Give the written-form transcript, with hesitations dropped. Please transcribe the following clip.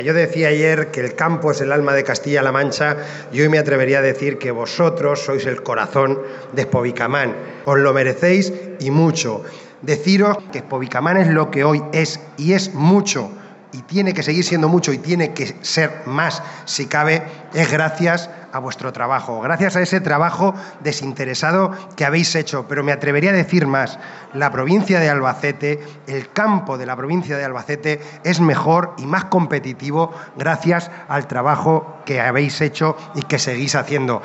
Yo decía ayer que el campo es el alma de Castilla-La Mancha y hoy me atrevería a decir que vosotros sois el corazón de Expobicamán. Os lo merecéis y mucho. Deciros que Expobicamán es lo que hoy es y es mucho y tiene que seguir siendo mucho y tiene que ser más si cabe, es gracias a vuestro trabajo, gracias a ese trabajo desinteresado que habéis hecho. Pero me atrevería a decir más, la provincia de Albacete, el campo de la provincia de Albacete es mejor y más competitivo gracias al trabajo que habéis hecho y que seguís haciendo.